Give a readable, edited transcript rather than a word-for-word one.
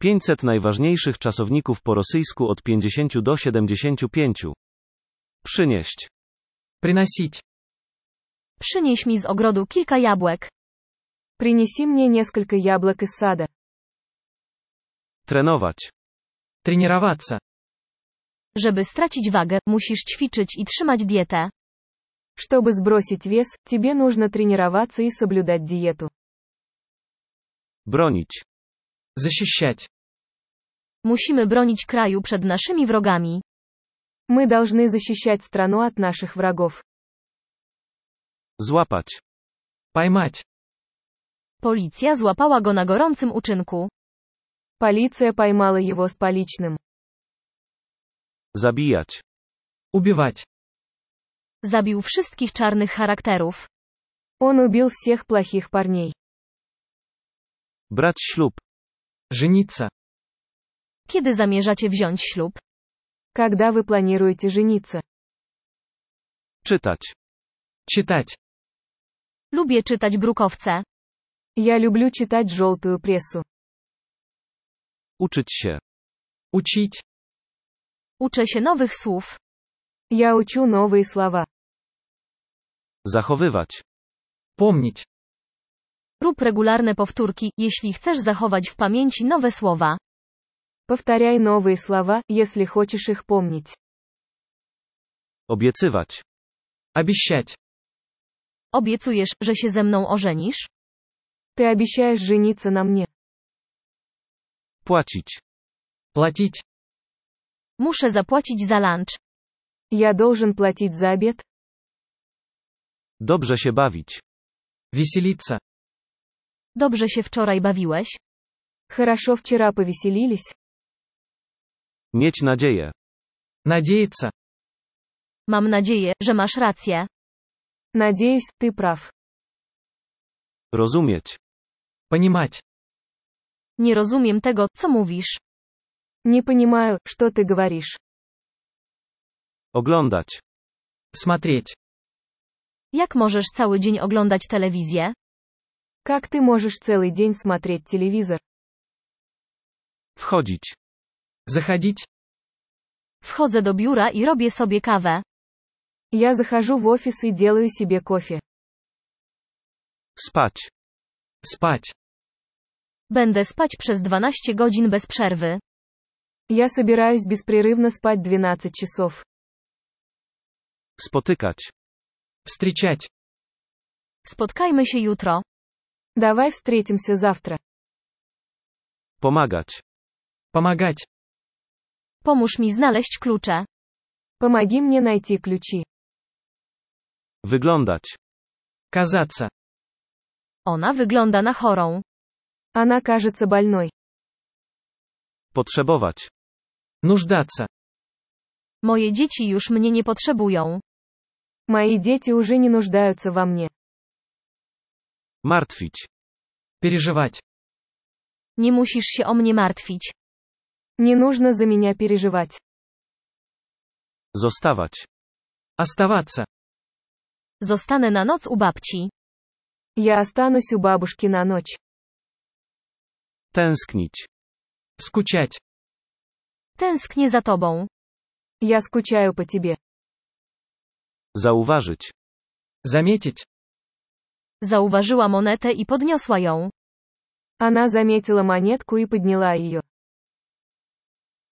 500 najważniejszych czasowników po rosyjsku od 50 do 75. Przynieść. Приносить. Przynieś mi z ogrodu kilka jabłek. Принеси мне несколько яблок из сада. Trenować. Тренироваться. Żeby stracić wagę, musisz ćwiczyć i trzymać dietę. Чтобы сбросить вес, тебе нужно тренироваться и соблюдать диету. Bronić. Защищать. Musimy bronić kraju przed naszymi wrogami. Мы должны защищать страну от наших врагов. Złapać. Поймать. Policja złapała go na gorącym uczynku. Полиция поймала его с поличным. Zabijać. Убивать. Zabił wszystkich czarnych charakterów. Он убил всех плохих парней. Brać ślub. Жениться. Kiedy zamierzacie wziąć ślub? Когда вы планируете жениться? Czytać. Читать. Lubię czytać brukowce. Я люблю читать желтую прессу. Uczyć się. Учить. Uczę się nowych słów. Я учу новые слова. Zachowywać. Помнить. Rób regularne powtórki, jeśli chcesz zachować w pamięci nowe słowa. Повторяй новые слова, если хочешь их помнить. Obiecywać. Обещать. Obiecujesz, że się ze mną ożenisz? Ты обещаешь жениться на мне. Płacić. Платить. Muszę zapłacić za lunch. Я должен платить за обед. Dobrze się bawić. Веселиться. Dobrze się wczoraj bawiłeś? Хорошо вчера повеселились. Mieć nadzieję. Надеяться. Mam nadzieję, że masz rację. Надеюсь, ты прав. Rozumieć. Понимать. Nie rozumiem tego, co mówisz. Не понимаю, что ты говоришь. Oglądać. Смотреть. Jak możesz cały dzień oglądać telewizję? Как ты можешь целый день смотреть телевизор? Wchodzić. Заходить. Wchodzę do biura i robię sobie kawę. Я захожу в офис и делаю себе кофе. Spać. Спать. Będę spać przez 12 godzin bez przerwy. Я собираюсь беспрерывно спать 12 часов. Spotykać. Встречать. Spotkajmy się jutro. Давай встретимся завтра. Pomagać. Помогать. Pomóż mi znaleźć klucze. Помоги мне найти ключи. Wyglądać. Казаться. Ona wygląda na chorą. Она кажется больной. Potrzebować. Нуждаться. Moje dzieci już mnie nie potrzebują. Мои дети уже не нуждаются во мне. Martwić. Переживать. Nie musisz się o mnie martwić. Не нужно за меня переживать. Zostawać. Оставаться. Zostanę na noc u babci. Я останусь у бабушки на ночь. Tęsknić. Скучать. Tęsknię za tobą. Я скучаю по тебе. Zauważyć. Заметить. Zauważyła monetę i podniosła ją. Она заметила монетку и подняла ее.